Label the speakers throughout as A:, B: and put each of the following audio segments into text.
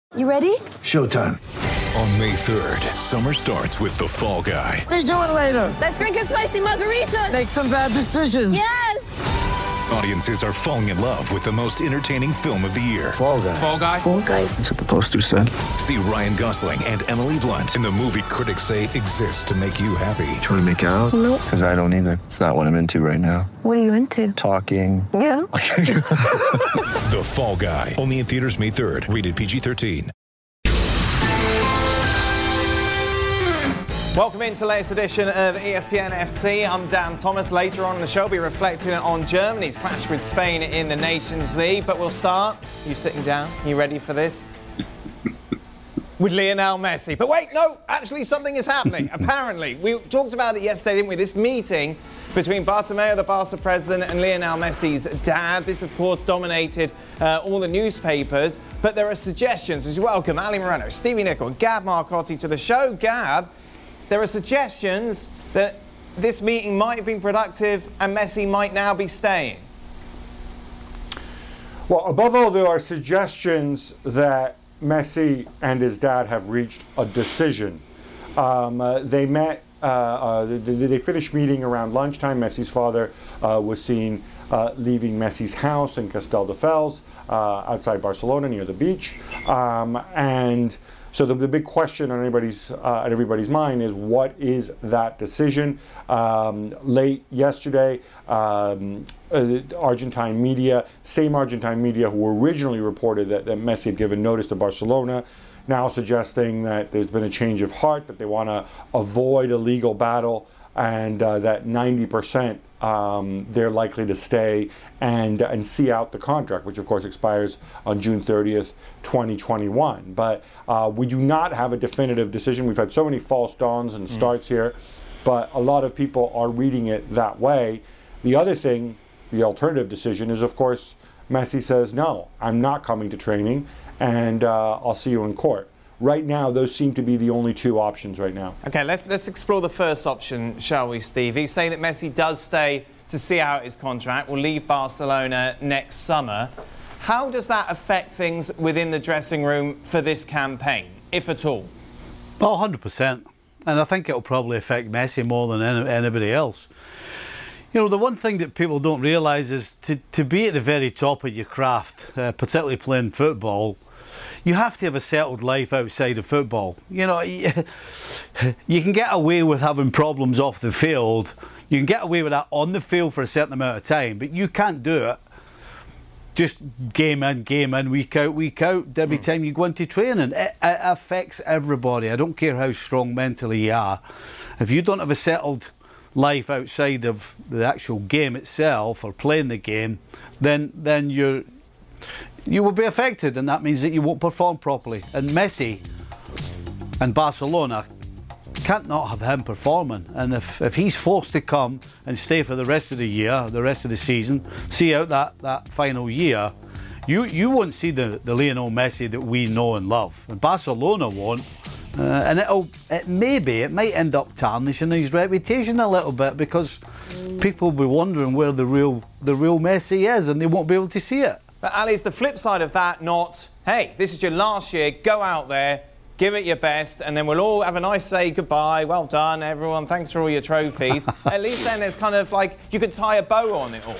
A: You ready?
B: Showtime.
C: On May 3rd, summer starts with The Fall Guy.
A: Let's do it later. Let's drink a spicy margarita.
B: Make some bad decisions.
A: Yes.
C: Audiences are falling in love with the most entertaining film of the year.
B: Fall Guy.
D: Fall Guy?
A: Fall Guy.
B: That's what the poster said.
C: See Ryan Gosling and Emily Blunt in the movie critics say exists to make you happy.
B: Trying to make it out?
A: Nope.
B: Because I don't either. It's not what I'm into right now.
A: What are you into?
B: Talking.
A: Yeah.
C: The Fall Guy. Only in theaters May 3rd. Rated PG-13.
E: Welcome into the latest edition of ESPN FC. I'm Dan Thomas. Later on in the show, we'll be reflecting on Germany's clash with Spain in the Nations League. But we'll start. You sitting down? You ready for this? With Lionel Messi. But wait, no, actually something is happening. Apparently, we talked about it yesterday, didn't we? This meeting between Bartomeu, the Barca president, and Lionel Messi's dad. This, of course, dominated all the newspapers. But there are suggestions as you welcome Ali Moreno, Stevie Nicol, and Gab Marcotti to the show. Gab, there are suggestions that this meeting might have been productive and Messi might now be staying.
F: Well, above all, there are suggestions that Messi and his dad have reached a decision. They met, they finished meeting around lunchtime. Messi's father was seen leaving Messi's house in Castelldefels, outside Barcelona near the beach. And so the big question on everybody's mind is, what is that decision? Late yesterday, Argentine media, same Argentine media who originally reported that Messi had given notice to Barcelona, now suggesting that there's been a change of heart, that they want to avoid a legal battle, and that 90% they're likely to stay and see out the contract, which of course expires on June 30th, 2021. But we do not have a definitive decision. We've had so many false dawns and starts here, but a lot of people are reading it that way. The other thing, the alternative decision, is of course Messi says, no, I'm not coming to training, and I'll see you in court. Right now, those seem to be the only two options right now.
E: Okay, let's explore the first option, shall we, Steve? He's saying that Messi does stay to see out his contract, will leave Barcelona next summer. How does that affect things within the dressing room for this campaign, if at all?
G: Oh, 100%. And I think it'll probably affect Messi more than anybody else. You know, the one thing that people don't realise is to be at the very top of your craft, particularly playing football, you have to have a settled life outside of football. You know, you can get away with having problems off the field. You can get away with that on the field for a certain amount of time, but you can't do it just game in, week out, every time you go into training. It affects everybody. I don't care how strong mentally you are. If you don't have a settled life outside of the actual game itself or playing the game, then you will be affected, and that means that you won't perform properly. And Messi and Barcelona can't not have him performing. And if he's forced to come and stay for the rest of the year, the rest of the season, see out that final year, you won't see the Lionel Messi that we know and love. And Barcelona won't. And it might end up tarnishing his reputation a little bit, because people will be wondering where the real Messi is, and they won't be able to see it.
E: But Ali, is the flip side of that not, hey, this is your last year, go out there, give it your best, and then we'll all have a nice say goodbye, well done everyone, thanks for all your trophies. At least then there's kind of like, you could tie a bow on it all.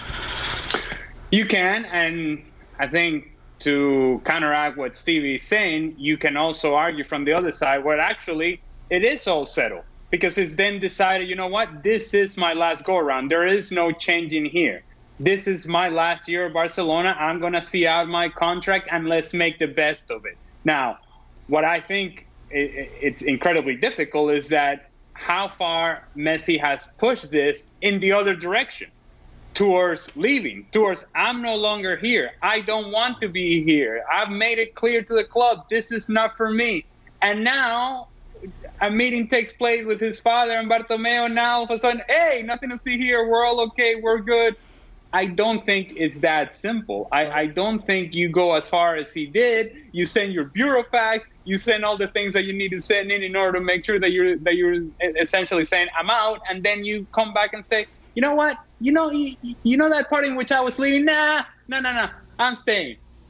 H: You can, and I think to counteract what Stevie's saying, you can also argue from the other side where actually it is all settled, because it's then decided, you know what, this is my last go around. There is no changing here. This is my last year at Barcelona. I'm going to see out my contract, and let's make the best of it. Now, what I think it's incredibly difficult is that how far Messi has pushed this in the other direction, towards leaving, towards I'm no longer here. I don't want to be here. I've made it clear to the club, this is not for me. And now a meeting takes place with his father and Bartomeu. Now all of a sudden, hey, nothing to see here. We're all okay. We're good. I don't think it's that simple. I don't think you go as far as he did. You send your burofax, you send all the things that you need to send in order to make sure that you're essentially saying I'm out, and then you come back and say, you know what, you know that part in which I was leaving, nah, I'm staying.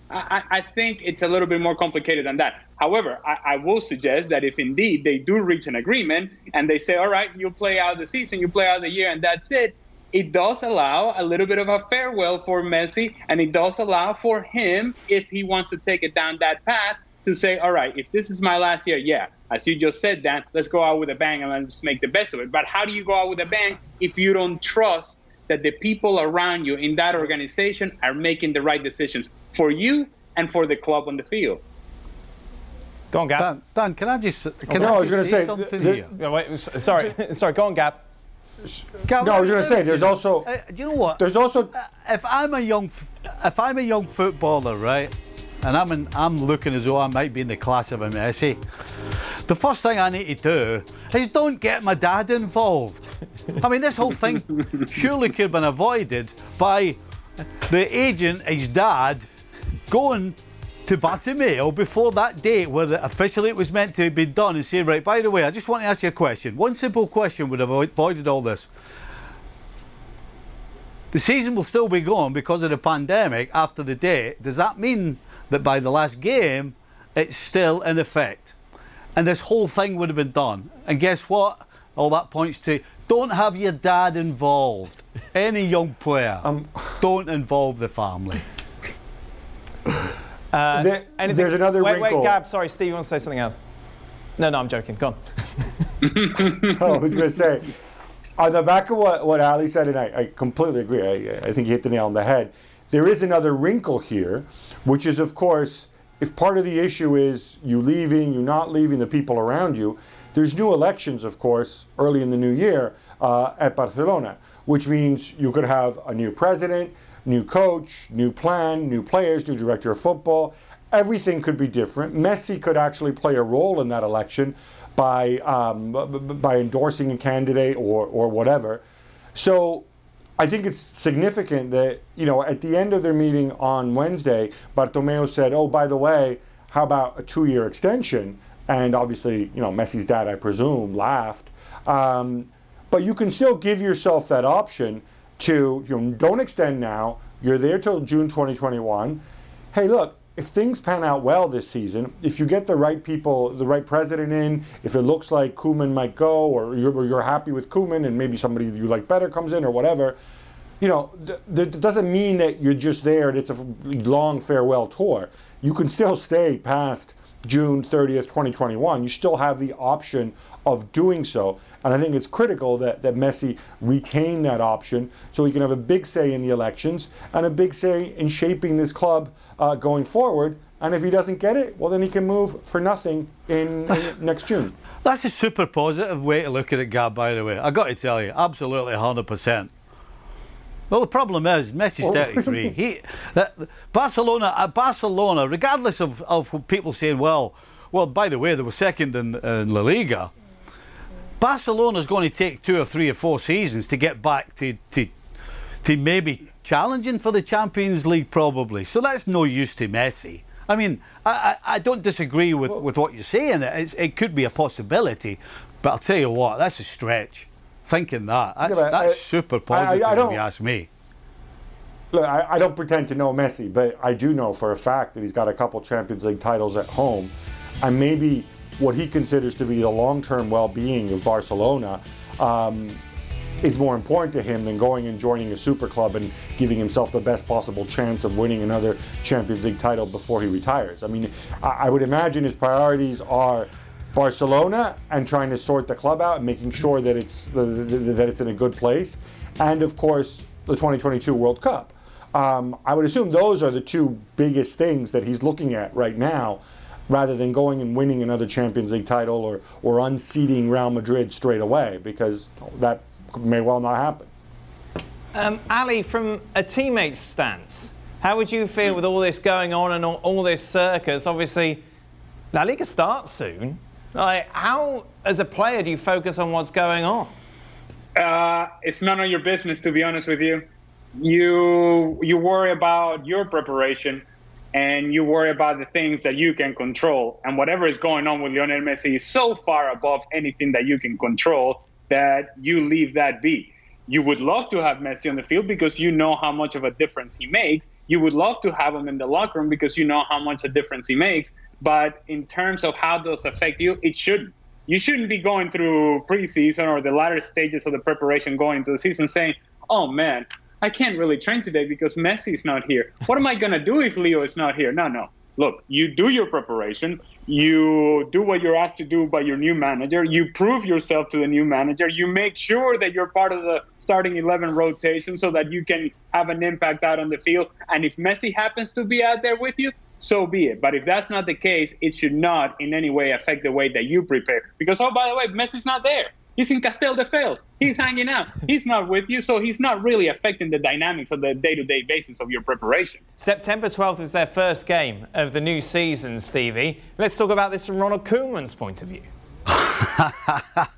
H: I think it's a little bit more complicated than that. However, I will suggest that if indeed they do reach an agreement and they say, all right, you play out the season, you play out the year, and that's it, it does allow a little bit of a farewell for Messi, and it does allow for him, if he wants to take it down that path, to say, all right, if this is my last year, yeah, as you just said, Dan, let's go out with a bang and let's make the best of it. But how do you go out with a bang if you don't trust that the people around you in that organization are making the right decisions for you and for the club on the field?
E: Go on, Gab.
G: Dan, can I just
F: say
G: something here?
E: Yeah, wait, sorry, go on, Gab.
F: No, I was going to say there's also.
G: Do you know what?
F: There's also.
G: If I'm a young footballer, right, and I'm looking as though I might be in the class of a Messi, the first thing I need to do is don't get my dad involved. I mean, this whole thing surely could have been avoided by the agent, his dad, going to Bartomeu before that date where officially it was meant to be done and say, right, by the way, I just want to ask you a question. One simple question would have avoided all this. The season will still be going because of the pandemic after the date. Does that mean that by the last game, it's still in effect? And this whole thing would have been done. And guess what? All that points to, don't have your dad involved. Any young player, don't involve the family.
F: There's another wrinkle.
E: Wait, Gab, sorry, Steve wants to say something else. No, I'm joking. Go on.
F: I was going to say, on the back of what Ali said, and I completely agree, I think he hit the nail on the head, there is another wrinkle here, which is, of course, if part of the issue is you leaving, you not leaving, the people around you, there's new elections, of course, early in the new year at Barcelona, which means you could have a new president, new coach, new plan, new players, new director of football. Everything could be different. Messi could actually play a role in that election by endorsing a candidate or whatever. So I think it's significant that, at the end of their meeting on Wednesday, Bartomeu said, oh, by the way, how about a 2-year extension? And obviously, Messi's dad, I presume, laughed. But you can still give yourself that option to, don't extend now. You're there till June 2021. Hey, look, if things pan out well this season, if you get the right people, the right president in, if it looks like Koeman might go, or you're happy with Koeman and maybe somebody you like better comes in or whatever, that doesn't mean that you're just there and it's a long farewell tour. You can still stay past June 30th, 2021. You still have the option of doing so. And I think it's critical that Messi retain that option so he can have a big say in the elections and a big say in shaping this club going forward. And if he doesn't get it, well, then he can move for nothing in next June.
G: That's a super positive way to look at it, Gab, by the way. I got to tell you, absolutely 100%. Well, the problem is, Messi's 33. Barcelona, regardless of people saying, well, by the way, they were second in La Liga. Barcelona's going to take 2 or 3 or 4 seasons to get back to maybe challenging for the Champions League, probably. So that's no use to Messi. I mean, I don't disagree with what you're saying. It could be a possibility, but I'll tell you what, that's a stretch. Thinking that's super positive if you ask me.
F: Look, I don't pretend to know Messi, but I do know for a fact that he's got a couple Champions League titles at home, and maybe what he considers to be the long-term well-being of Barcelona is more important to him than going and joining a super club and giving himself the best possible chance of winning another Champions League title before he retires. I mean, I would imagine his priorities are Barcelona and trying to sort the club out and making sure that it's in a good place, and of course the 2022 World Cup. I would assume those are the 2 biggest things that he's looking at right now, rather than going and winning another Champions League title or unseating Real Madrid straight away, because that may well not happen.
E: Ali, from a teammate's stance, how would you feel with all this going on and all this circus? Obviously, La Liga starts soon. Like, how, as a player, do you focus on what's going on?
H: It's none of your business, to be honest with you. You worry about your preparation, and you worry about the things that you can control. And whatever is going on with Lionel Messi is so far above anything that you can control that you leave that be. You would love to have Messi on the field because you know how much of a difference he makes. You would love to have him in the locker room because you know how much a difference he makes. But in terms of how those affect you, it shouldn't. You shouldn't be going through preseason or the latter stages of the preparation going into the season saying, oh, man, I can't really train today because Messi's not here. What am I going to do if Leo is not here? No. Look, you do your preparation. You do what you're asked to do by your new manager. You prove yourself to the new manager. You make sure that you're part of the starting 11 rotation so that you can have an impact out on the field. And if Messi happens to be out there with you, so be it. But if that's not the case, it should not in any way affect the way that you prepare. Because, oh, by the way, Messi's not there. He's in Casteldefels. He's hanging out. He's not with you, so he's not really affecting the dynamics of the day-to-day basis of your preparation.
E: September 12th is their first game of the new season, Stevie. Let's talk about this from Ronald Koeman's point of view.
G: I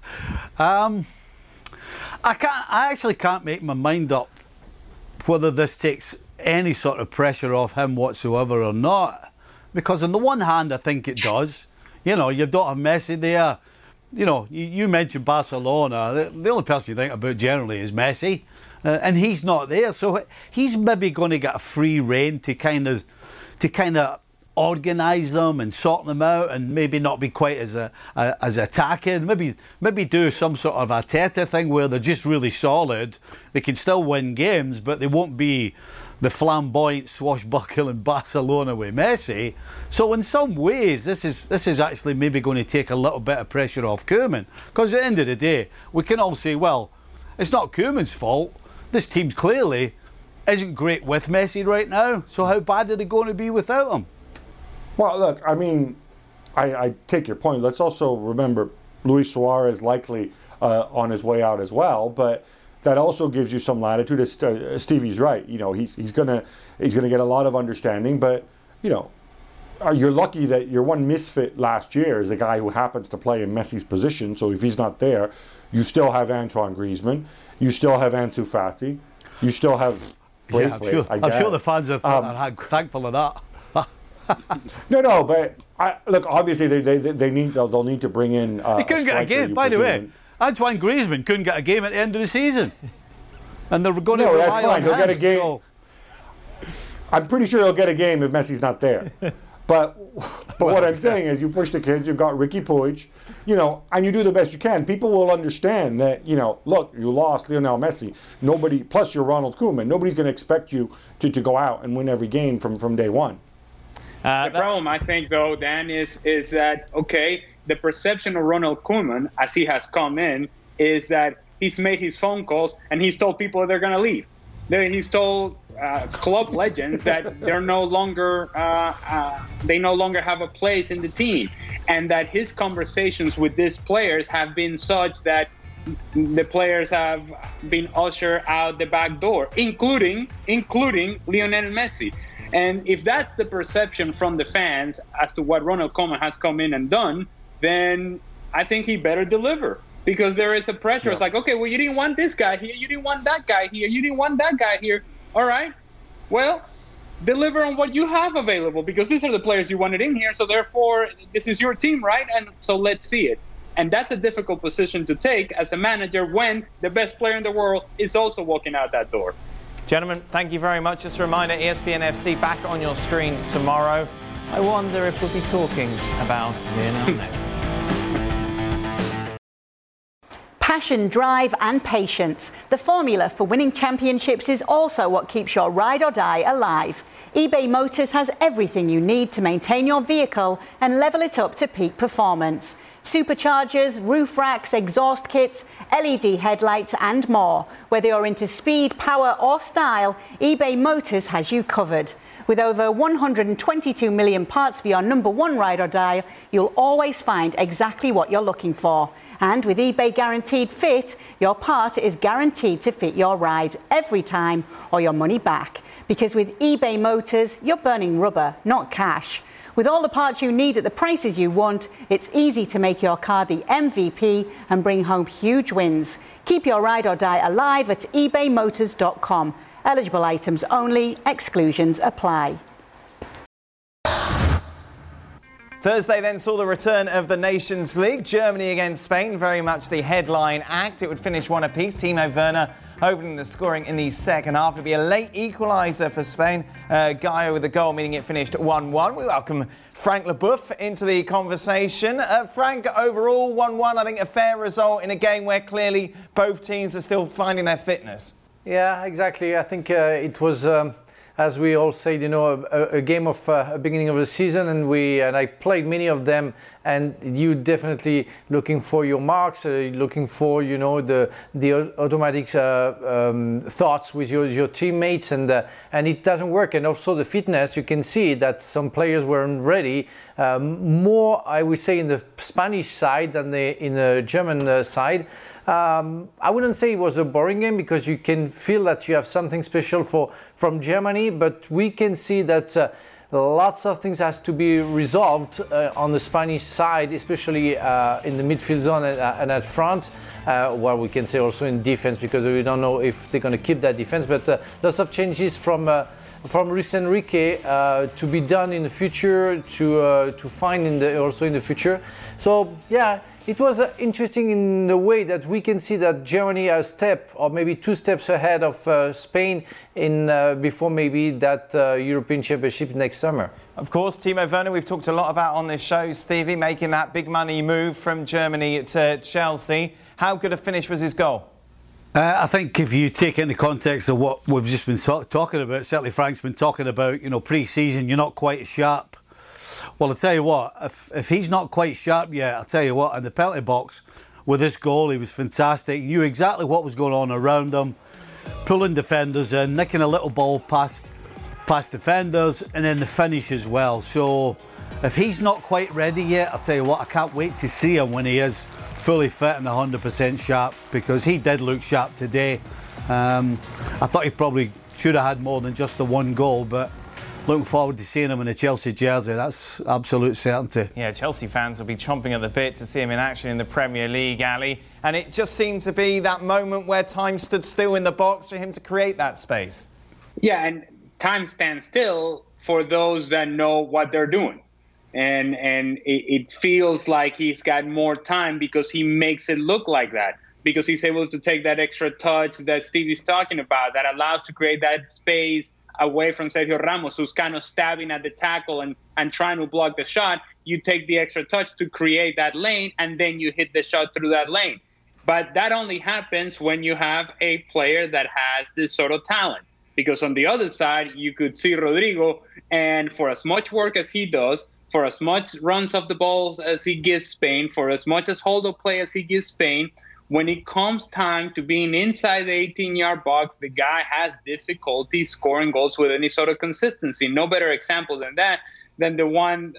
G: actually can't make my mind up whether this takes any sort of pressure off him whatsoever or not. Because on the one hand, I think it does. You know, you've got Messi there. You know, you mentioned Barcelona. The only person you think about generally is Messi, and he's not there. So he's maybe going to get a free rein to kind of organise them and sort them out, and maybe not be quite as attacking. Maybe do some sort of Arteta thing where they're just really solid. They can still win games, but they won't be the flamboyant, swashbuckling Barcelona with Messi. So in some ways, this is actually maybe going to take a little bit of pressure off Koeman. Because at the end of the day, we can all say, well, it's not Koeman's fault. This team clearly isn't great with Messi right now. So how bad are they going to be without him?
F: Well, look, I mean, I take your point. Let's also remember Luis Suarez likely on his way out as well, but that also gives you some latitude. Stevie's right. You know, he's gonna get a lot of understanding. But you know, you're lucky that your one misfit last year is a guy who happens to play in Messi's position. So if he's not there, you still have Antoine Griezmann. You still have Ansu Fati. You still have Braithwaite.
G: I'm sure the fans are thankful of that.
F: No, but look, obviously they'll need to bring in.
G: He couldn't get a game, by the way. Antoine Griezmann couldn't get a game at the end of the season, and they're going to rely on him.
F: He'll get a game. So. I'm pretty sure he'll get a game if Messi's not there. But what I'm saying is, you push the kids. You've got Ricky Puig, you know, and you do the best you can. People will understand that, you know, look, you lost Lionel Messi. Nobody, plus you're Ronald Koeman. Nobody's going to expect you to go out and win every game from day one.
H: The problem, I think, though, Dan, is that, okay, the perception of Ronald Koeman, as he has come in, is that he's made his phone calls and he's told people that they're going to leave. He's told club legends that they're no longer they no longer have a place in the team, and that his conversations with these players have been such that the players have been ushered out the back door, including Lionel Messi. And if that's the perception from the fans as to what Ronald Koeman has come in and done, then I think he better deliver, because there is a pressure. Yeah. It's like, okay, well, you didn't want this guy here, you didn't want that guy here, you didn't want that guy here. All right, well, deliver on what you have available, because these are the players you wanted in here, so therefore this is your team, right? And so let's see it. And that's a difficult position to take as a manager when the best player in the world is also walking out that door.
E: Gentlemen, thank you very much. Just a reminder, ESPN FC back on your screens tomorrow. I wonder if we'll be talking about Lionel Messi.
D: Passion, drive and patience. The formula for winning championships is also what keeps your ride or die alive. eBay Motors has everything you need to maintain your vehicle and level it up to peak performance. Superchargers, roof racks, exhaust kits, LED headlights and more. Whether you're into speed, power or style, eBay Motors has you covered. With over 122 million parts for your number one ride or die, you'll always find exactly what you're looking for. And with eBay Guaranteed Fit, your part is guaranteed to fit your ride every time or your money back. Because with eBay Motors, you're burning rubber, not cash. With all the parts you need at the prices you want, it's easy to make your car the MVP and bring home huge wins. Keep your ride or die alive at ebaymotors.com. Eligible items only, exclusions apply.
E: Thursday then saw the return of the Nations League. Germany against Spain, very much the headline act. It would finish one apiece. Timo Werner opening the scoring in the second half. It'll be a late equaliser for Spain. Gaio with the goal, meaning it finished 1-1. We welcome Frank Leboeuf into the conversation. Frank, overall 1-1, I think a fair result in a game where clearly both teams are still finding their fitness.
I: Yeah, exactly. I think it was, as we all said, a game of beginning of the season, and I played many of them. And you definitely looking for your marks, looking for the automatic thoughts with your teammates, and it doesn't work. And also the fitness, you can see that some players weren't ready. More, I would say, in the Spanish side than in the German side. I wouldn't say it was a boring game because you can feel that you have something special from Germany, but we can see that. Lots of things has to be resolved on the Spanish side, especially in the midfield zone and at front. Well, we can say also in defense because we don't know if they're going to keep that defense. But lots of changes from Luis Enrique to be done in the future, to find also in the future. So yeah. It was interesting in the way that we can see that Germany a step or maybe 2 steps ahead of Spain before maybe that European Championship next summer.
E: Of course, Timo Werner, we've talked a lot about on this show, Stevie, making that big money move from Germany to Chelsea. How good a finish was his goal?
G: I think if you take it in the context of what we've just been talking about, certainly Frank's been talking about, pre-season, you're not quite as sharp. Well, I'll tell you what, if he's not quite sharp yet, I'll tell you what, in the penalty box with this goal, he was fantastic. He knew exactly what was going on around him, pulling defenders in, nicking a little ball past defenders, and then the finish as well. So if he's not quite ready yet, I'll tell you what, I can't wait to see him when he is fully fit and 100% sharp, because he did look sharp today. I thought he probably should have had more than just the one goal, but looking forward to seeing him in a Chelsea jersey. That's absolute certainty.
E: Yeah, Chelsea fans will be chomping at the bit to see him in action in the Premier League, Ali. And it just seemed to be that moment where time stood still in the box for him to create that space.
H: Yeah, and time stands still for those that know what they're doing. And it feels like he's got more time because he makes it look like that. Because he's able to take that extra touch that Stevie's talking about that allows to create that space away from Sergio Ramos, who's kind of stabbing at the tackle and trying to block the shot. You take the extra touch to create that lane, and then you hit the shot through that lane. But that only happens when you have a player that has this sort of talent. Because on the other side, you could see Rodrigo, and for as much work as he does, for as much runs of the balls as he gives Spain, for as much as hold-up play as he gives Spain, when it comes time to being inside the 18-yard box, the guy has difficulty scoring goals with any sort of consistency. No better example than the one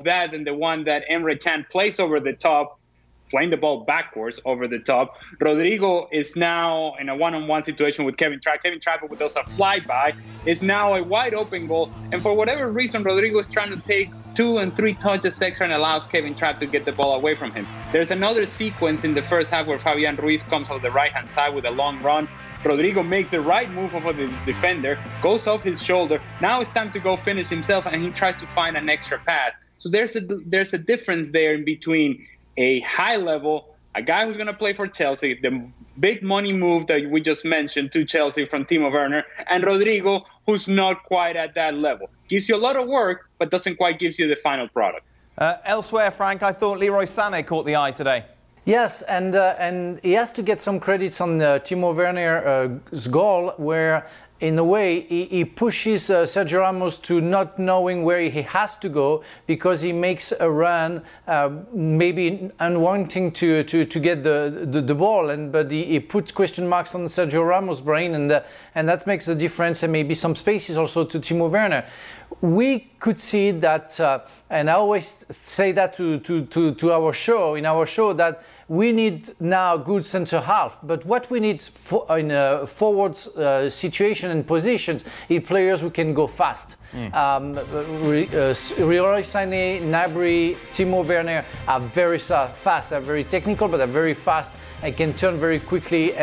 H: that Emre Can plays over the top, playing the ball backwards over the top. Rodrigo is now in a one-on-one situation with Kevin Trapp. Kevin Trapp does a flyby. It's now a wide-open goal. And for whatever reason, Rodrigo is trying to take 2 and 3 touches extra and allows Kevin Trapp to get the ball away from him. There's another sequence in the first half where Fabian Ruiz comes off the right-hand side with a long run. Rodrigo makes the right move over the defender, goes off his shoulder. Now it's time to go finish himself, and he tries to find an extra pass. So there's a difference there in between a high level, a guy who's going to play for Chelsea, the big money move that we just mentioned to Chelsea from Timo Werner, and Rodrigo, who's not quite at that level. Gives you a lot of work, but doesn't quite give you the final product.
E: Elsewhere, Frank, I thought Leroy Sané caught the eye today.
I: Yes, and he has to get some credits on Timo Werner's goal, where in a way he pushes Sergio Ramos to not knowing where he has to go, because he makes a run, maybe unwanting to get the ball, but he puts question marks on Sergio Ramos' brain, and that makes a difference, and maybe some spaces also to Timo Werner. We could see that, and I always say that to our show, that we need now good centre half, but what we need in a forward situation and positions is players who can go fast. Leroy Sané, Gnabry, Timo Werner are very fast, are very technical, but are very fast. I can turn very quickly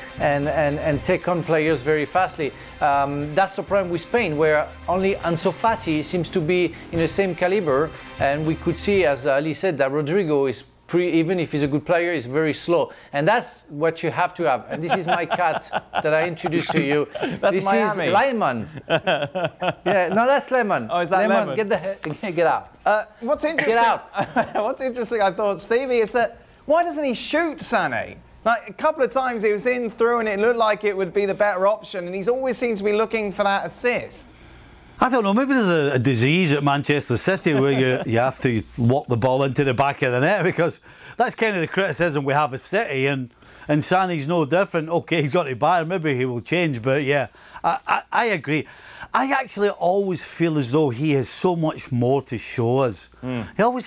I: and take on players very fastly. That's the problem with Spain, where only Ansu Fati seems to be in the same caliber, and we could see, as Ali said, that Rodrigo is even if he's a good player, he's very slow. And that's what you have to have. And this is my cat that I introduced to you.
E: That's
I: this
E: Miami.
I: is Lemon. Yeah, no, that's Lemon.
E: Oh, is that Lemon?
I: Get out.
E: What's interesting?
I: Get out.
E: What's interesting, I thought, Stevie, is that why doesn't he shoot Sané? Like, a couple of times he was in through and it looked like it would be the better option, and he's always seemed to be looking for that assist.
G: I don't know, maybe there's a disease at Manchester City where you have to walk the ball into the back of the net, because that's kind of the criticism we have of City, and Sané's no different. OK, he's got to Bayern, maybe he will change, but yeah, I agree. I actually always feel as though he has so much more to show us. He always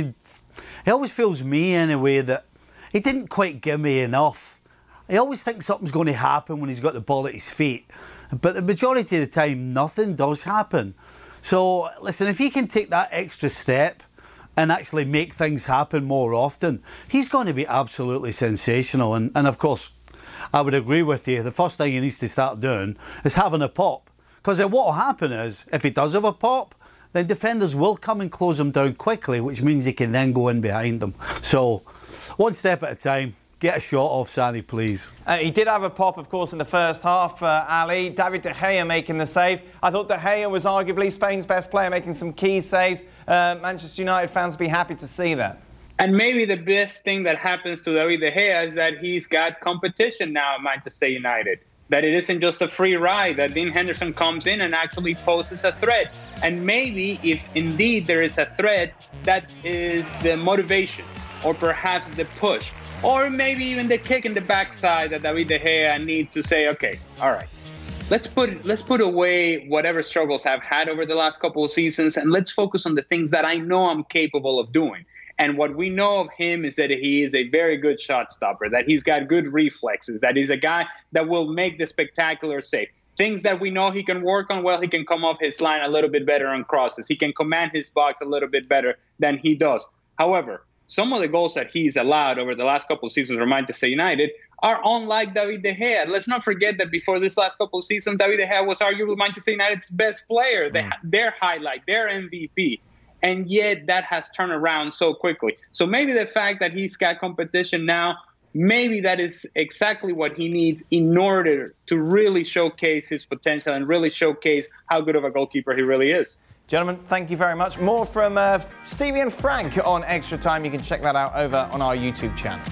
G: feels me in a way that he didn't quite give me enough. I always think something's going to happen when he's got the ball at his feet. But the majority of the time, nothing does happen. So, listen, if he can take that extra step and actually make things happen more often, he's going to be absolutely sensational. And of course, I would agree with you. The first thing he needs to start doing is having a pop. Because what will happen is, if he does have a pop, then defenders will come and close him down quickly, which means he can then go in behind them. So, one step at a time. Get a shot off Sané, please.
E: He did have a pop, of course, in the first half, Ali. David De Gea making the save. I thought De Gea was arguably Spain's best player, making some key saves. Manchester United fans will be happy to see that.
H: And maybe the best thing that happens to David De Gea is that he's got competition now at Manchester United. That it isn't just a free ride, that Dean Henderson comes in and actually poses a threat. And maybe, if indeed there is a threat, that is the motivation, or perhaps the push. Or maybe even the kick in the backside that David De Gea needs to say, okay, all right, let's put away whatever struggles I've had over the last couple of seasons, and let's focus on the things that I know I'm capable of doing. And what we know of him is that he is a very good shot stopper, that he's got good reflexes, that he's a guy that will make the spectacular save. Things that we know he can work on, well, he can come off his line a little bit better on crosses. He can command his box a little bit better than he does. However, some of the goals that he's allowed over the last couple of seasons for Manchester United are unlike David De Gea. Let's not forget that before this last couple of seasons, David De Gea was arguably Manchester United's best player, their highlight, their MVP. And yet that has turned around so quickly. So maybe the fact that he's got competition now, maybe that is exactly what he needs in order to really showcase his potential and really showcase how good of a goalkeeper he really is.
E: Gentlemen, thank you very much. More from Stevie and Frank on Extra Time. You can check that out over on our YouTube channel.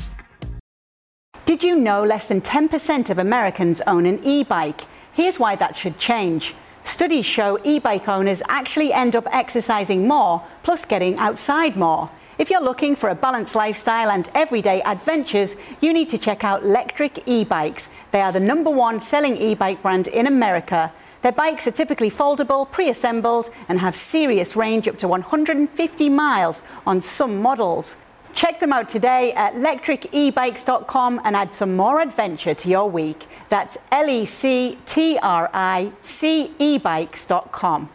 D: Did you know less than 10% of Americans own an e-bike? Here's why that should change. Studies show e-bike owners actually end up exercising more, plus getting outside more. If you're looking for a balanced lifestyle and everyday adventures, you need to check out Lectric e-bikes. They are the #1 selling e-bike brand in America. Their bikes are typically foldable, pre-assembled, and have serious range up to 150 miles on some models. Check them out today at lectricebikes.com and add some more adventure to your week. That's lectricebikes.com.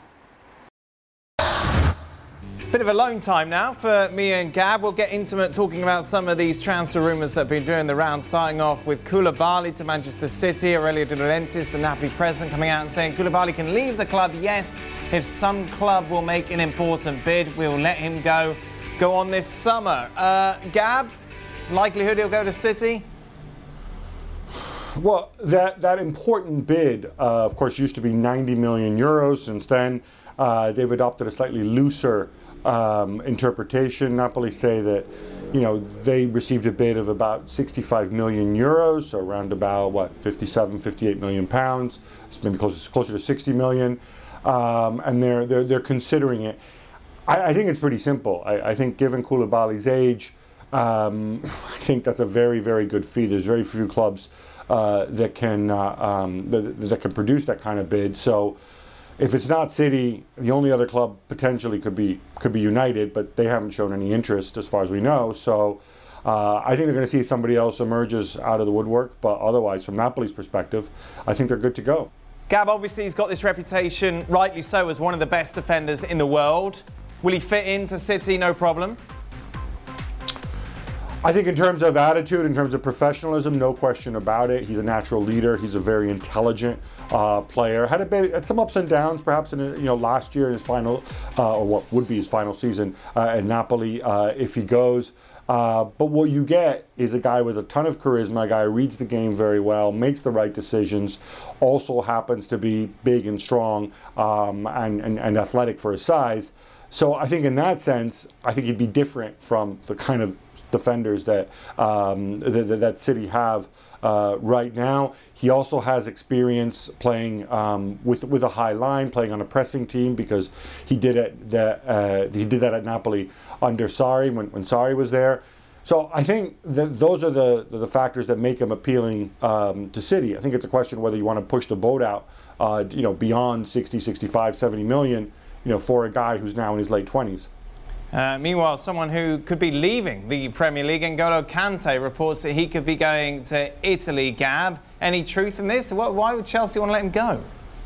E: Bit of alone time now for me and Gab. We'll get intimate talking about some of these transfer rumours that have been doing the round, starting off with Koulibaly to Manchester City. Aurelio De Laurentiis, the Napoli president, coming out and saying Koulibaly can leave the club, yes, if some club will make an important bid, we'll let him go on this summer. Gab, likelihood he'll go to City?
F: Well, that important bid, of course, used to be 90 million euros. Since then, they've adopted a slightly looser interpretation. Napoli say that, they received a bid of about 65 million euros, so around about, 57, 58 million pounds. It's maybe closer to 60 million. And they're considering it. I think it's pretty simple. I think given Koulibaly's age, I think that's a very, very good fee. There's very few clubs that can produce that kind of bid. So if it's not City, the only other club potentially could be United, but they haven't shown any interest as far as we know. So I think they're going to see somebody else emerges out of the woodwork. But otherwise, from Napoli's perspective, I think they're good to go.
E: Gab, obviously, he's got this reputation, rightly so, as one of the best defenders in the world. Will he fit into City? No problem.
F: I think in terms of attitude, in terms of professionalism, no question about it. He's a natural leader. He's a very intelligent player. Had some ups and downs, perhaps in last year in his final, or what would be his final season at Napoli, if he goes. But what you get is a guy with a ton of charisma, a guy who reads the game very well, makes the right decisions, also happens to be big and strong and athletic for his size. So I think in that sense, I think he'd be different from the kind of defenders that City have right now. He also has experience playing with a high line, playing on a pressing team, because he did that at Napoli under Sarri when Sarri was there. So I think that those are the factors that make him appealing to City. I think it's a question of whether you want to push the boat out, beyond 60, 65, 70 million, for a guy who's now in his late 20s.
E: Meanwhile, someone who could be leaving the Premier League, N'Golo Kante, reports that he could be going to Italy. Gab, any truth in this? Why would Chelsea want to let him go?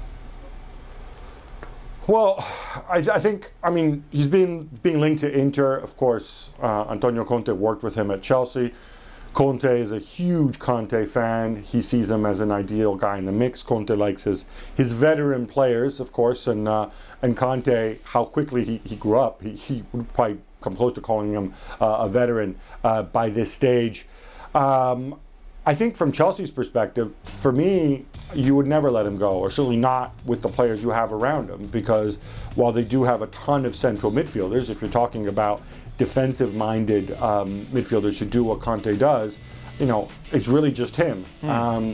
F: Well, I think, he's being linked to Inter. Of course, Antonio Conte worked with him at Chelsea. Conte is a huge Conte fan. He sees him as an ideal guy in the mix. Conte likes his veteran players, of course, and Conte, how quickly he grew up. He would probably come close to calling him a veteran by this stage. I think from Chelsea's perspective, for me, you would never let him go, or certainly not with the players you have around him, because while they do have a ton of central midfielders, if you're talking about defensive-minded midfielders who do what Conte does, it's really just him. But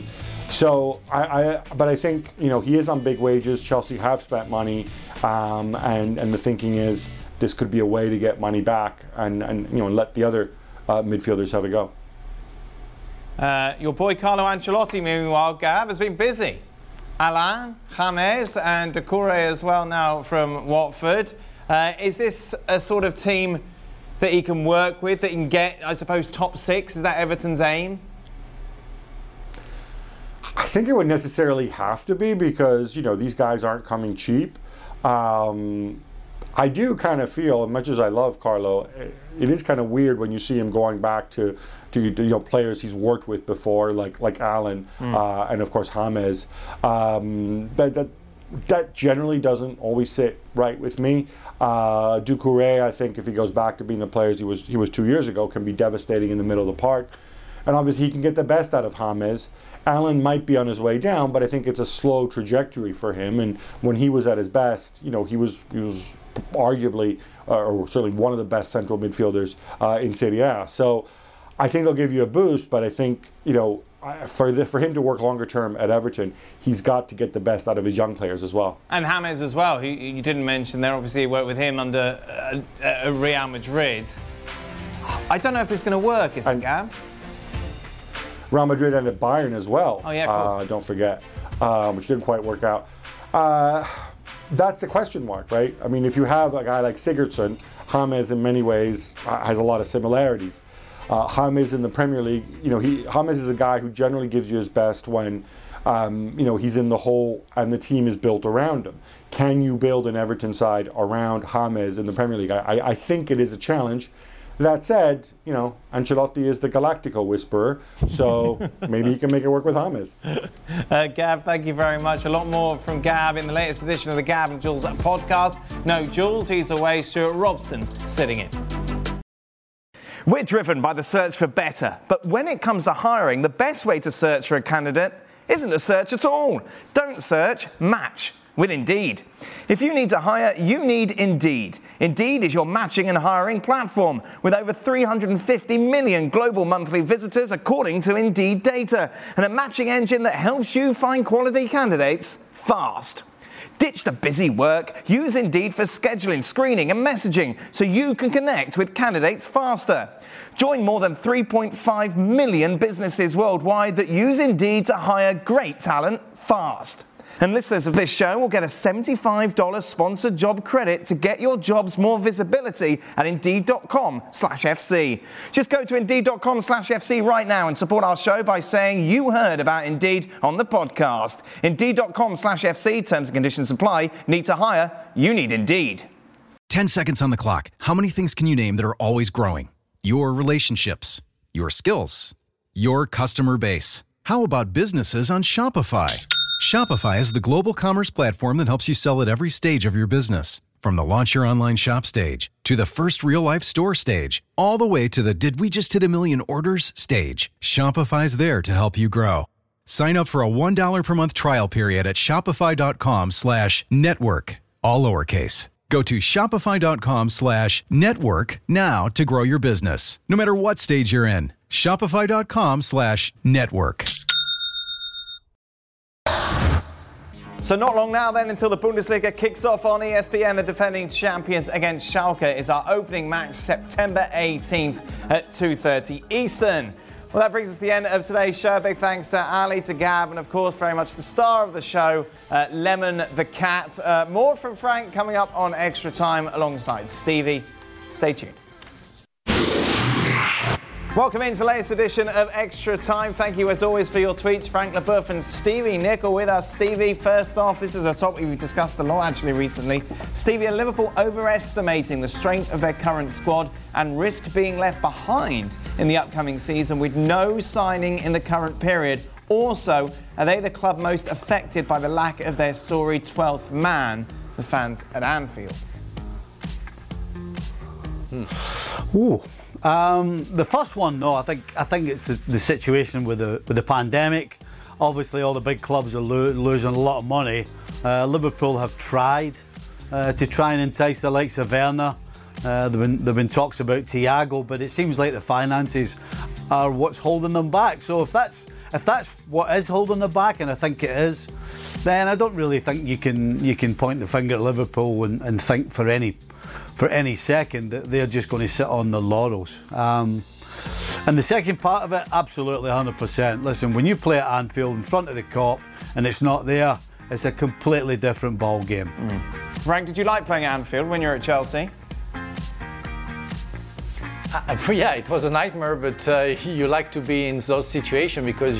F: I think he is on big wages. Chelsea have spent money, and the thinking is this could be a way to get money back and let the other midfielders have a go.
E: Your boy Carlo Ancelotti, meanwhile, Gab, has been busy. Alain, James, and Doucouré as well now from Watford. Is this a sort of team that he can work with, that he can get, I suppose, top six? Is that Everton's aim?
F: I think it would necessarily have to be, because, these guys aren't coming cheap. I do kind of feel, as much as I love Carlo, it is kind of weird when you see him going back to players he's worked with before, like Alan and of course James. That generally doesn't always sit right with me. Doucouré, I think, if he goes back to being the players he was 2 years ago, can be devastating in the middle of the park. And obviously he can get the best out of James. Alan might be on his way down, but I think it's a slow trajectory for him. And when he was at his best, he was arguably, or certainly one of the best central midfielders in Serie A. So I think they'll give you a boost, but I think, for him to work longer term at Everton, he's got to get the best out of his young players as well.
E: And James as well, who you didn't mention there. Obviously, you worked with him under Real Madrid. I don't know if it's going to work, is it, Gab?
F: Real Madrid and at Bayern as well.
E: Oh, yeah, of course.
F: Don't forget, which didn't quite work out. That's the question mark, right? If you have a guy like Sigurdsson, James in many ways has a lot of similarities. James in the Premier League, James is a guy who generally gives you his best when, he's in the hole and the team is built around him. Can you build an Everton side around James in the Premier League? I think it is a challenge. That said, Ancelotti is the Galactico whisperer, so maybe he can make it work with James.
E: Gab, thank you very much. A lot more from Gab in the latest edition of the Gab and Jules podcast. No Jules, he's away. Stuart Robson sitting in. We're driven by the search for better, but when it comes to hiring, the best way to search for a candidate isn't to search at all. Don't search, match with Indeed. If you need to hire, you need Indeed. Indeed is your matching and hiring platform with over 350 million global monthly visitors according to Indeed data, and a matching engine that helps you find quality candidates fast. Ditch the busy work. Use Indeed for scheduling, screening and messaging so you can connect with candidates faster. Join more than 3.5 million businesses worldwide that use Indeed to hire great talent fast. And listeners of this show will get a $75 sponsored job credit to get your jobs more visibility at Indeed.com/FC. Just go to Indeed.com/FC right now and support our show by saying you heard about Indeed on the podcast. Indeed.com/FC, terms and conditions apply. Need to hire? You need Indeed.
J: 10 seconds on the clock. How many things can you name that are always growing? Your relationships, your skills, your customer base. How about businesses on Shopify? Shopify is the global commerce platform that helps you sell at every stage of your business. From the launch your online shop stage, to the first real-life store stage, all the way to the did we just hit a million orders stage. Shopify's there to help you grow. Sign up for a $1 per month trial period at shopify.com/network, all lowercase. Go to shopify.com/network now to grow your business, no matter what stage you're in. Shopify.com/network.
E: So not long now then until the Bundesliga kicks off on ESPN. The defending champions against Schalke is our opening match, September 18th at 2:30 Eastern. Well, that brings us to the end of today's show. Big thanks to Ali, to Gab, and of course very much the star of the show, Lemon the Cat. More from Frank coming up on Extra Time alongside Stevie. Stay tuned. Welcome into the latest edition of Extra Time. Thank you as always for your tweets. Frank Leboeuf and Stevie Nicol with us. Stevie, first off, this is a topic we've discussed a lot actually recently. Stevie, are Liverpool overestimating the strength of their current squad and risk being left behind in the upcoming season with no signing in the current period? Also, are they the club most affected by the lack of their storied 12th man, the fans at Anfield?
G: The first one, no, I think it's the situation with the pandemic. Obviously, all the big clubs are losing a lot of money. Liverpool have tried to try and entice the likes of Werner. There've been talks about Thiago, but it seems like the finances are what's holding them back. So if that's what is holding them back, and I think it is, then I don't really think you can point the finger at Liverpool and think for any second that they're just going to sit on their laurels. And the second part of it, absolutely 100%. Listen, when you play at Anfield in front of the Kop and it's not there, it's a completely different ball game.
E: Frank, did you like playing at Anfield when you were at Chelsea?
I: Yeah, it was a nightmare, but you like to be in those situations because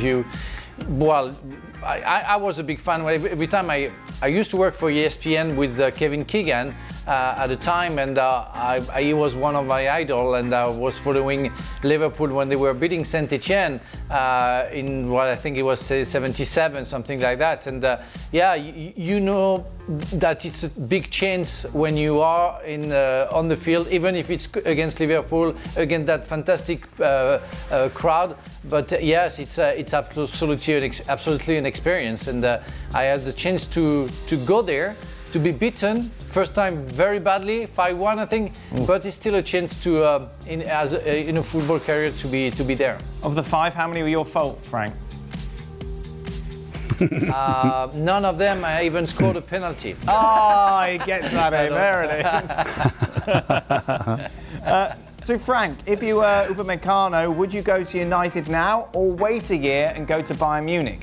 I: I was a big fan. Every time I used to work for ESPN with Kevin Keegan at the time, and he was one of my idols, and I was following Liverpool when they were beating Saint-Etienne in what I think it was 77, something like that. And you know that it's a big chance when you are on the field, even if it's against Liverpool, against that fantastic crowd. But yes, it's absolutely an experience, and I had the chance to go there, to be beaten first time very badly, 5-1 I think. But it's still a chance to in a football career to be there.
E: Of the 5, how many were your fault, Frank?
I: None of them. I even scored a penalty.
E: Oh, he gets that in. There it is. So Frank, if you were Upamecano, would you go to United now or wait a year and go to Bayern Munich?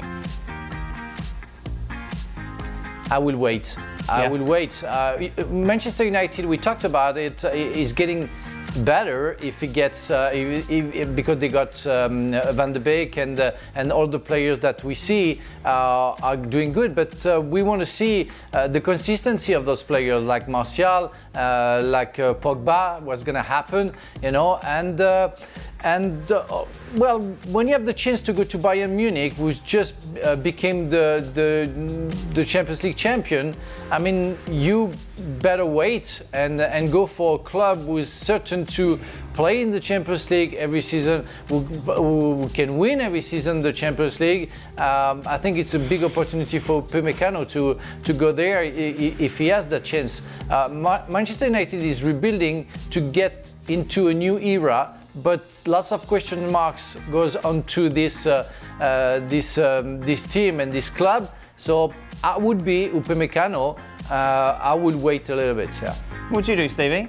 I: I will wait. I will wait. Manchester United, we talked about it, is getting better if he gets because they got Van de Beek and all the players that we see are doing good, but we want to see the consistency of those players like Martial, like Pogba, what's going to happen, you know, and when you have the chance to go to Bayern Munich, who just became the Champions League champion, I mean, you better wait and go for a club who is certain to play in the Champions League every season, who can win every season the Champions League. I think it's a big opportunity for Upamecano to go there if he has that chance. Manchester United is rebuilding to get into a new era, but lots of question marks goes onto this team and this club. So I would be Upamecano. I would wait a little bit. Yeah.
E: What'd you do, Stevie?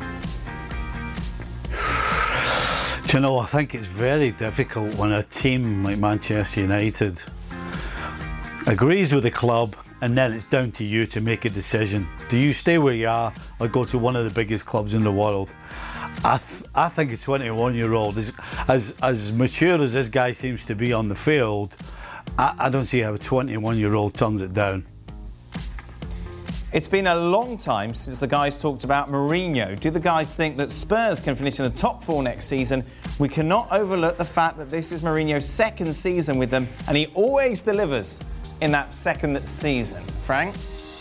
G: Do you know, I think it's very difficult when a team like Manchester United agrees with the club and then it's down to you to make a decision. Do you stay where you are or go to one of the biggest clubs in the world? I think a 21-year-old, as mature as this guy seems to be on the field, I don't see how a 21-year-old turns it down.
E: It's been a long time since the guys talked about Mourinho. Do the guys think that Spurs can finish in the top 4 next season? We cannot overlook the fact that this is Mourinho's second season with them, and he always delivers in that second season. Frank?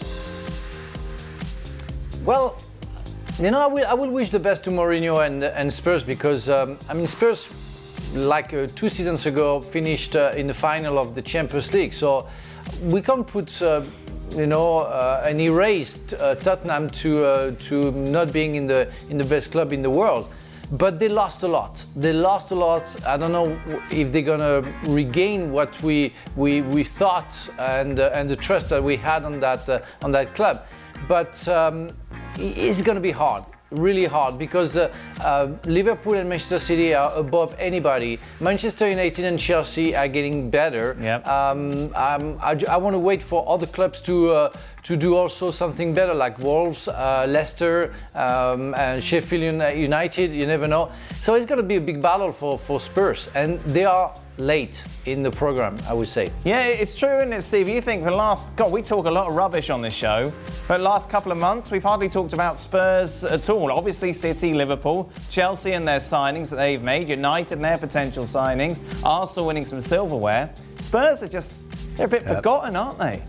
I: Well, I will wish the best to Mourinho and Spurs because, Spurs, like 2 seasons ago, finished in the final of the Champions League. So we can't put... and erased Tottenham to not being in the best club in the world. But they lost a lot. I don't know if they're gonna regain what we thought and the trust that we had on that club. But it's gonna be hard. Really hard because Liverpool and Manchester City are above anybody. Manchester United and Chelsea are getting better.
E: Yep.
I: I want to wait for other clubs to do also something better, like Wolves, Leicester, and Sheffield United. You never know. So it's going to be a big battle for Spurs, and they are late in the program, I would say.
E: Yeah, it's true, isn't it, Steve? You think we talk a lot of rubbish on this show, but last couple of months we've hardly talked about Spurs at all. Obviously City, Liverpool, Chelsea and their signings that they've made, United and their potential signings, Arsenal winning some silverware. Spurs are they're a bit forgotten, aren't they?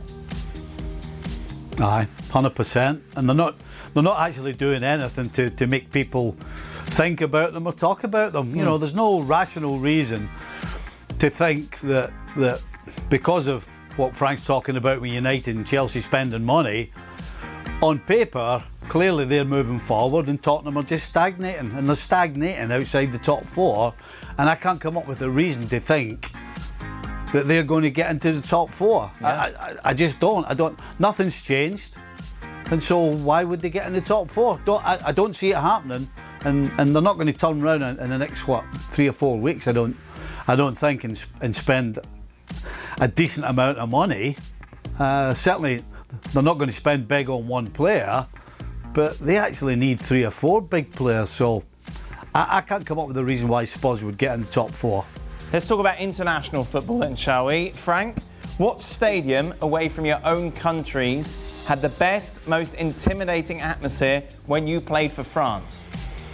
G: Aye, 100%. And they're not actually doing anything to make people think about them or talk about them. You know, there's no rational reason to think that because of what Frank's talking about with United and Chelsea spending money, on paper, clearly they're moving forward and Tottenham are just stagnating. And they're stagnating outside the top 4. And I can't come up with a reason to think that they're going to get into the top 4. Yeah. I just don't. Nothing's changed. And so why would they get in the top 4? I don't see it happening. And they're not going to turn around in the next, 3 or 4 weeks, I don't think, and spend a decent amount of money. Certainly, they're not going to spend big on one player, but they actually need 3 or 4 big players. So I can't come up with a reason why Spurs would get in the top 4.
E: Let's talk about international football then, shall we? Frank, what stadium away from your own countries had the best, most intimidating atmosphere when you played for France?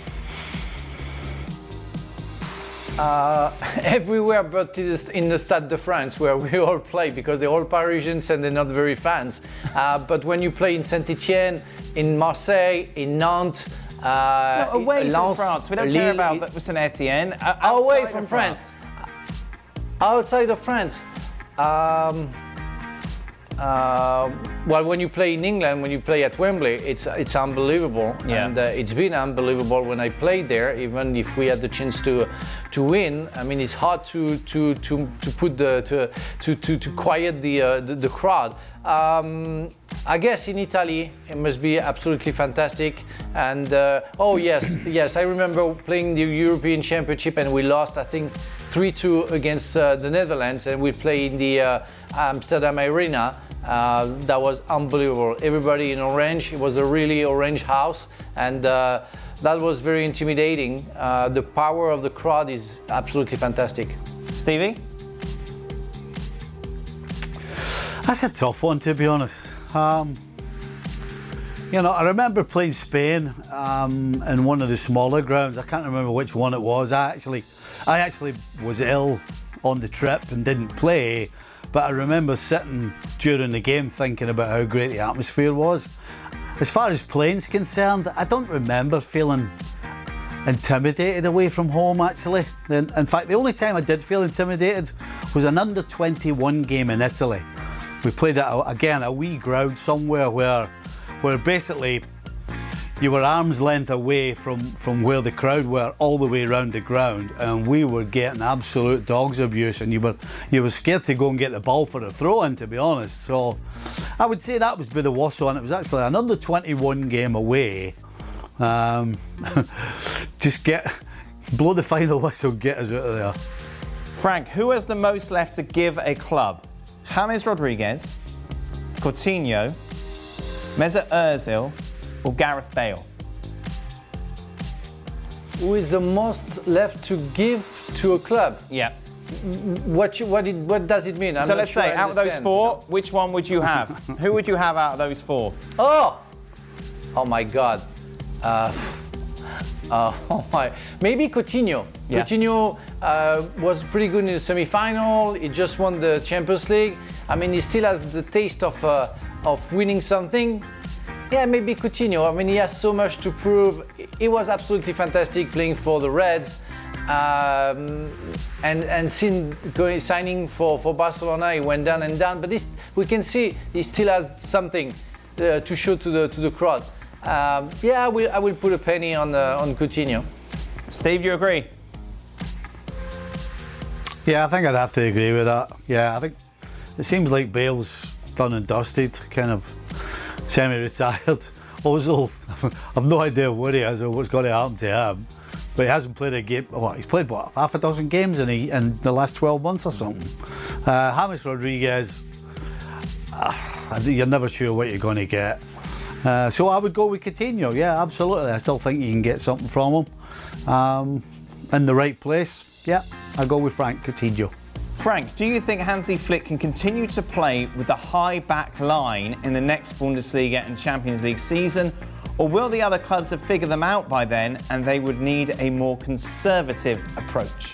I: Everywhere but in the Stade de France, where we all play, because they're all Parisians and they're not very fans. But when you play in Saint-Etienne, in Marseille, in Nantes,
E: away
I: Lens,
E: from France. We don't care about Saint-Etienne.
I: Away from France. Outside of France. Well, when you play in England, when you play at Wembley, it's unbelievable, and it's been unbelievable when I played there. Even if we had the chance to win, I mean, it's hard to put to quiet the crowd. I guess in Italy it must be absolutely fantastic. And yes, I remember playing the European Championship and we lost, I think, 3-2 against the Netherlands, and we played in the Amsterdam Arena. That was unbelievable. Everybody in orange. It was a really orange house, and that was very intimidating. The power of the crowd is absolutely fantastic.
E: Stevie?
G: That's a tough one, to be honest. I remember playing Spain in one of the smaller grounds. I can't remember which one it was. I actually was ill on the trip and didn't play, but I remember sitting during the game thinking about how great the atmosphere was. As far as playing's concerned, I don't remember feeling intimidated away from home, actually. In fact, the only time I did feel intimidated was an under-21 game in Italy. We played at, a wee ground somewhere where basically you were arm's length away from where the crowd were, all the way around the ground, and we were getting absolute dog's abuse, and you were scared to go and get the ball for a throw-in, to be honest. So I would say that was the worst one. It was actually an under-21 game away. Just blow the final whistle, get us out of there.
E: Frank, who has the most left to give a club? James Rodriguez, Coutinho, Mesut Ozil, or Gareth Bale?
I: Who is the most left to give to a club?
E: Yeah.
I: what does it mean?
E: So let's say, out of those four, which one would you have? Who would you have out of those four?
I: Oh my God. Maybe Coutinho.
E: Yeah.
I: Coutinho was pretty good in the semi-final. He just won the Champions League. I mean, he still has the taste of winning something. Yeah, maybe Coutinho. I mean, he has so much to prove. He was absolutely fantastic playing for the Reds. And signing for Barcelona, he went down and down. But we can see he still has something to show to the crowd. I will put a penny on Coutinho.
E: Steve, do you agree?
G: Yeah, I think I'd have to agree with that. Yeah, I think it seems like Bale's done and dusted, kind of semi-retired. Ozil, I've no idea what he is or what's going to happen to him. But he hasn't played a game. Well, he's played half a dozen games in the last 12 months or something. James Rodriguez, you're never sure what you're going to get. So I would go with Coutinho. Yeah, absolutely. I still think you can get something from him in the right place. Yeah, I go with Frank Coutinho.
E: Frank, do you think Hansi Flick can continue to play with a high back line in the next Bundesliga and Champions League season? Or will the other clubs have figured them out by then and they would need a more conservative approach?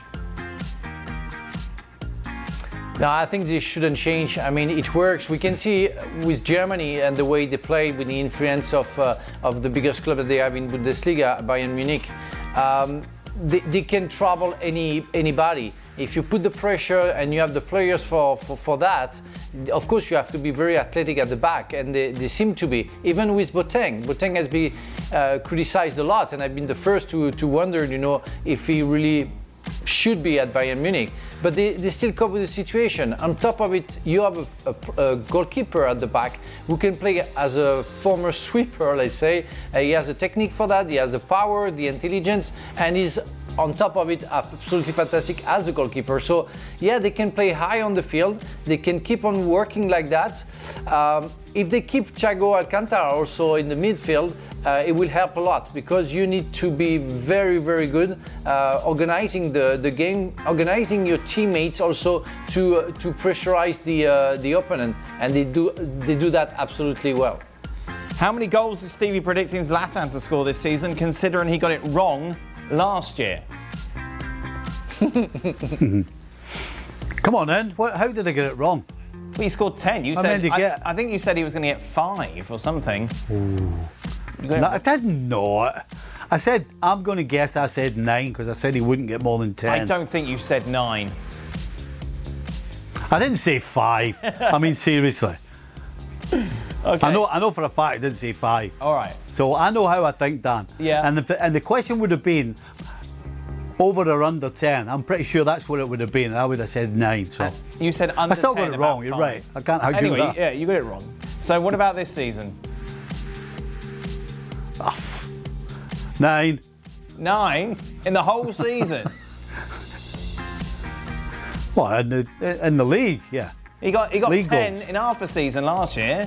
I: No, I think this shouldn't change. I mean, it works. We can see with Germany and the way they play with the influence of the biggest club that they have in Bundesliga, Bayern Munich. They can trouble anybody. If you put the pressure and you have the players for that, of course you have to be very athletic at the back, and they seem to be. Even with Boateng. Boateng has been criticized a lot, and I've been the first to wonder, if he really should be at Bayern Munich. But they still cope with the situation. On top of it, you have a goalkeeper at the back who can play as a former sweeper, let's say. He has the technique for that, he has the power, the intelligence, and he's on top of it absolutely fantastic as a goalkeeper. So yeah, they can play high on the field, they can keep on working like that. If they keep Thiago Alcantara also in the midfield, it will help a lot, because you need to be very, very good organizing the game, organizing your teammates also to pressurize the opponent, and they do that absolutely well.
E: How many goals is Stevie predicting Zlatan to score this season, considering he got it wrong last year?
G: Come on then, how did I get it wrong?
E: Well, he scored 10. You said, I think you said he was going to get 5 or something.
G: No, I didn't know it. I said, I'm going to guess I said 9 because I said he wouldn't get more than 10.
E: I don't think you said 9.
G: I didn't say 5. I mean, seriously.
E: Okay.
G: I know for a fact I didn't say 5.
E: All right.
G: So I know how I think, Dan.
E: Yeah.
G: And the question would have been over or under 10. I'm pretty sure that's what it would have been. I would have said 9. So
E: you said under 10.
G: I still got it wrong. You're right. I can't argue with that.
E: Anyway, yeah, you got it wrong. So what about this season?
G: 9.
E: 9 in the whole season?
G: What, in the league? Yeah.
E: He got
G: league
E: 10
G: goals
E: in half a season last year.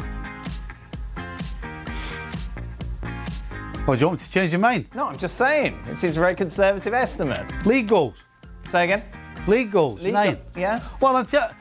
G: Oh, do you want me to change your mind?
E: No, I'm just saying. It seems a very conservative estimate.
G: League goals.
E: Say again?
G: League goals. 9.
E: Yeah.
G: Well,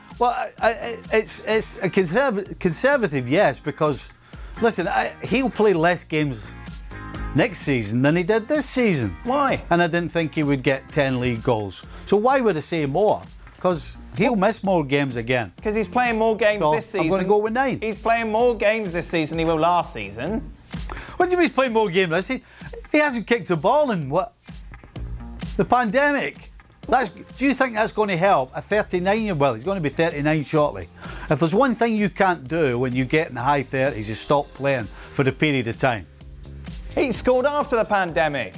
G: it's a conservative, yes, because listen, he'll play less games next season than he did this season.
E: Why?
G: And I didn't think he would get 10 league goals. So why would I say more? Because he'll miss more games again.
E: Because he's playing more games this season.
G: I'm going to go with 9.
E: He's playing more games this season than he will last season.
G: What do you mean he's playing more games this season? He hasn't kicked a ball in what? The pandemic. Do you think that's going to help a 39-year-old? Well, he's going to be 39 shortly. If there's one thing you can't do when you get in the high 30s is stop playing for the period of time.
E: He scored after the pandemic.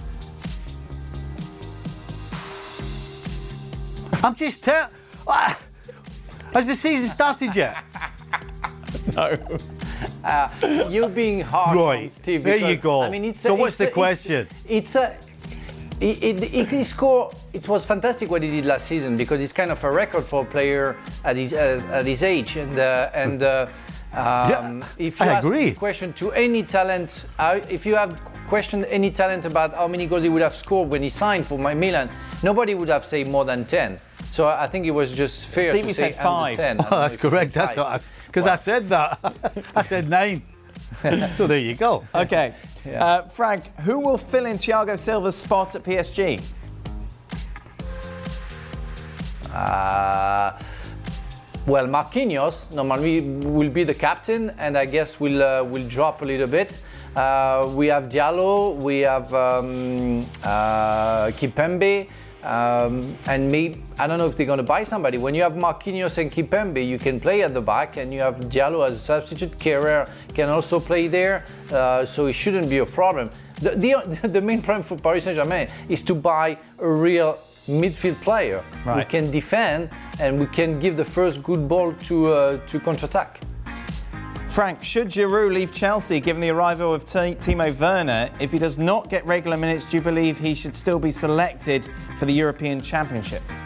G: I'm just has the season started yet?
E: No.
I: You're being hard on Steve.
G: There you go.
I: I mean,
G: so what's the question?
I: He scored. It was fantastic what he did last season, because it's kind of a record for a player at his age. If you ask a question to any talent, if you have questioned any talent about how many goals he would have scored when he signed for Milan, nobody would have said more than 10. So I think it was just fair
E: Stevie
I: to say
E: said 5.
I: 10.
G: Oh, that's correct. That's what because I said that. I said 9. So there you go.
E: Okay. Frank, who will fill in Thiago Silva's spot at PSG?
I: Well, Marquinhos normally will be the captain, and I guess will drop a little bit. We have Diallo, we have Kimpembe, and maybe, I don't know if they're going to buy somebody. When you have Marquinhos and Kimpembe, you can play at the back, and you have Diallo as a substitute. Kerrer can also play there, so it shouldn't be a problem. The main problem for Paris Saint-Germain is to buy a real midfield player who can defend and we can give the first good ball to counter-attack.
E: Frank, should Giroud leave Chelsea given the arrival of Timo Werner? If he does not get regular minutes, do you believe he should still be selected for the European Championships?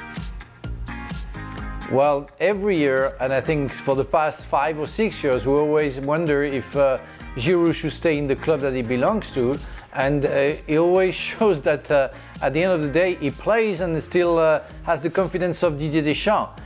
I: Well, every year, and I think for the past 5 or 6 years, we always wonder if Giroud should stay in the club that he belongs to, and he always shows that at the end of the day, he plays and still has the confidence of Didier Deschamps.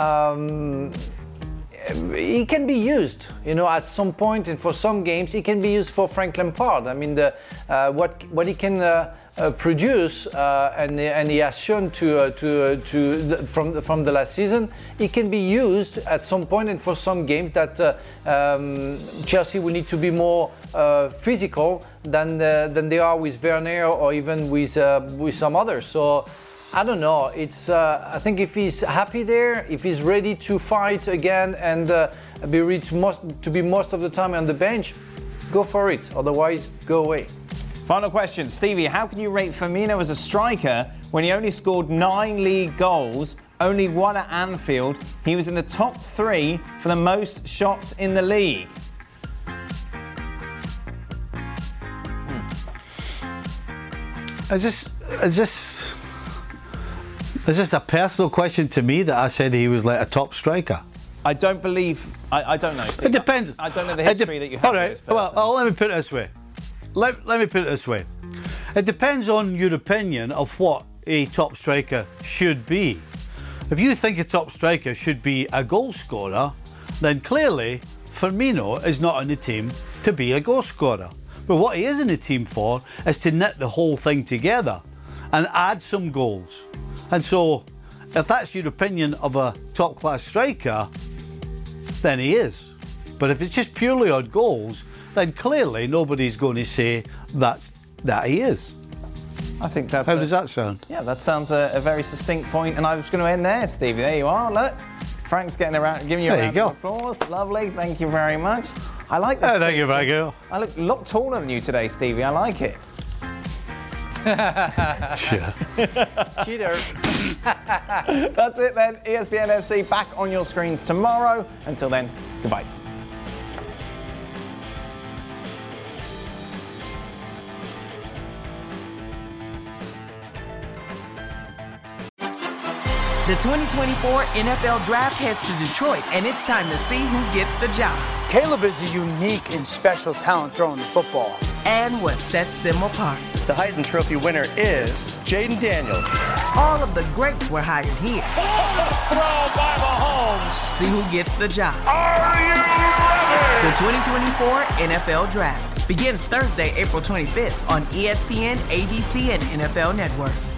I: He can be used, at some point, and for some games, he can be used for Frank Lampard. I mean, what he can produce, and he has shown from the last season, he can be used at some point, and for some games that Chelsea will need to be more physical than they are with Werner or even with some others. So I don't know. It's I think if he's happy there, if he's ready to fight again and be ready to be most of the time on the bench, go for it. Otherwise, go away.
E: Final question, Stevie. How can you rate Firmino as a striker when he only scored 9 league goals, only 1 at Anfield? He was in the top 3 for the most shots in the league.
G: Is this a personal question to me that I said he was like a top striker?
E: I don't believe. I don't know, Steve.
G: It depends.
E: I don't know the history that you have.
G: All right. Well, let me put it this way. Let me put it this way. It depends on your opinion of what a top striker should be. If you think a top striker should be a goal scorer, then clearly Firmino is not in the team to be a goal scorer. But what he is in the team for is to knit the whole thing together and add some goals. And so, if that's your opinion of a top-class striker, then he is. But if it's just purely on goals, then clearly nobody's going to say that he is.
E: I think that's.
G: How does that sound?
E: Yeah, that sounds a very succinct point, and I was going to end there, Stevie. There you are. Look, Frank's giving you a round of applause. Lovely. Thank you very much. I like this.
G: Thank you, very good.
E: I look a lot taller than you today, Stevie. I like it.
I: Cheater.
E: That's it then. ESPN FC back on your screens tomorrow. Until then, goodbye.
K: The 2024 NFL Draft heads to Detroit, and it's time to see who gets the job.
L: Caleb is a unique and special talent throwing the football.
K: And what sets them apart.
M: The Heisman Trophy winner is Jaden Daniels.
K: All of the greats were hired here.
N: Throw by Mahomes.
K: See who gets the job.
N: Are you ready?
K: The 2024 NFL Draft begins Thursday, April 25th on ESPN, ABC, and NFL Network.